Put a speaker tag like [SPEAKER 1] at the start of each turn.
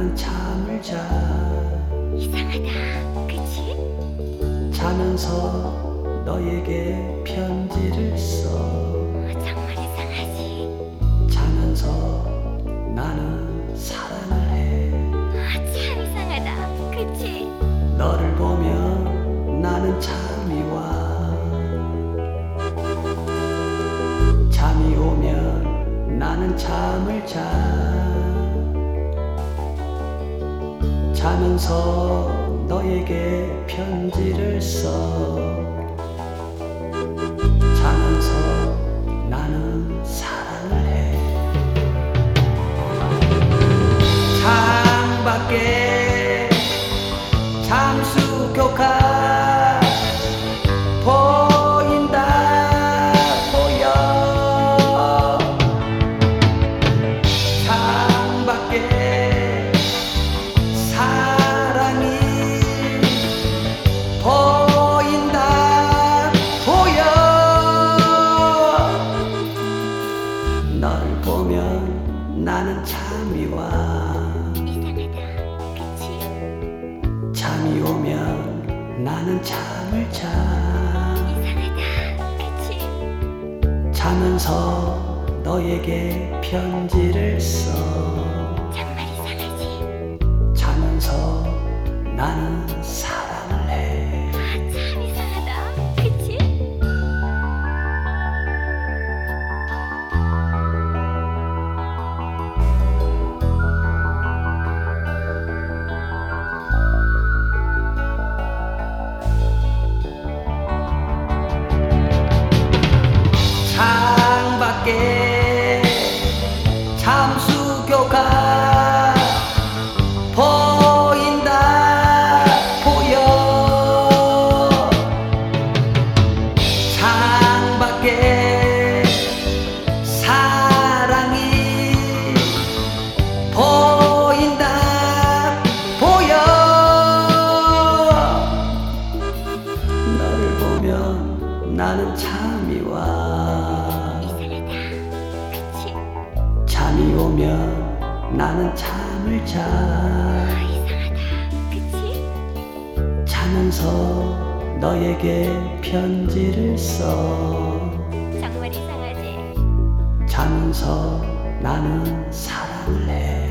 [SPEAKER 1] 나는 잠을 자.
[SPEAKER 2] 이상하다, 그치?
[SPEAKER 1] 자면서 너에게 편지를 써.
[SPEAKER 2] 정말 이상하지?
[SPEAKER 1] 자면서 나는 사랑을 해.
[SPEAKER 2] 참 이상하다, 그치?
[SPEAKER 1] 너를 보면 나는 잠이 와. 잠이 오면 나는 잠을 자. 자면서 너에게 편지를 써. 자면서 나는 사랑을 해. 창밖에 잠수교가 보인다 보여. 창밖에 사랑이 보인다 보여. 널 보면 나는 잠이 와.
[SPEAKER 2] 이상하다, 그치?
[SPEAKER 1] 잠이 오면 나는 잠을 자.
[SPEAKER 2] 이상하다, 그치?
[SPEAKER 1] 자면서 너에게 편지를 써.
[SPEAKER 2] 정말 이상하지?
[SPEAKER 1] 자면서 나는 사랑을 해.
[SPEAKER 2] 참 이상하다, 그치?
[SPEAKER 1] 창밖에 잠수교가 보인다 보여. 창밖에 사랑이 보인다 보여. 너를 보면 나는 잠이 와.
[SPEAKER 2] 이상하다, 그치?
[SPEAKER 1] 잠이 오면 나는 잠을 자.
[SPEAKER 2] 이상하다, 그치?
[SPEAKER 1] 자면서 너에게 편지를 써.
[SPEAKER 2] 정말 이상하지?
[SPEAKER 1] 자면서 나는 사랑을 해.